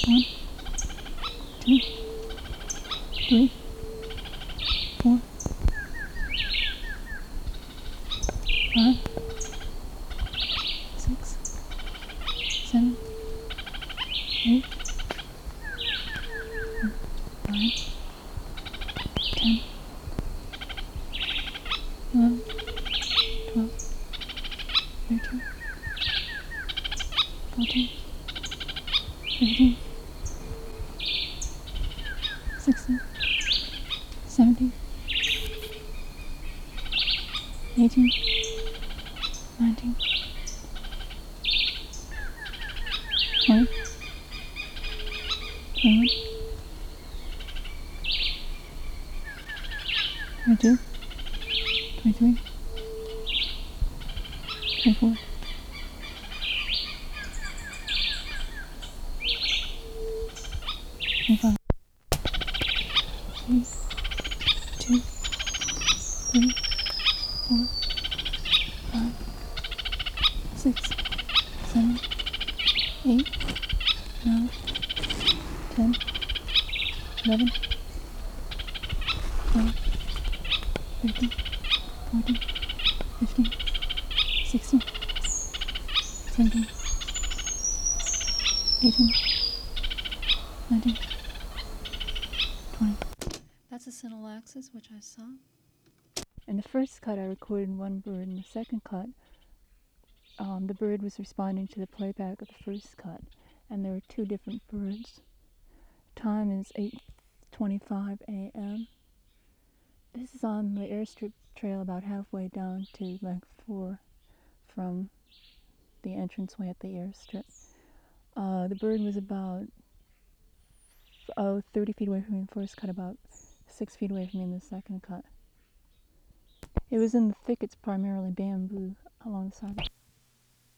1, 2, 3, 4, 5, 6, 7, 8, 9, 10, 11, 12, 13, 14, 15, 16, 17, 18, 19, 20, 21, 22, 23, 24, 25, 1, 2, 3, 4, 5, 6, 7, 8, 9, 10, 11, 12, 13, 14, 15, 16, 17, 18, 19, 20. That's a Synallaxis, which I saw. In the first cut, I recorded one bird. In the second cut, the bird was responding to the playback of the first cut, and there were two different birds. Time is 8:25 a.m. This is on the airstrip trail about halfway down to Leg 4 from the entranceway at the airstrip. The bird was about 30 feet away from me in the first cut, about 6 feet away from me in the second cut. It was in the thickets, primarily bamboo, along the side.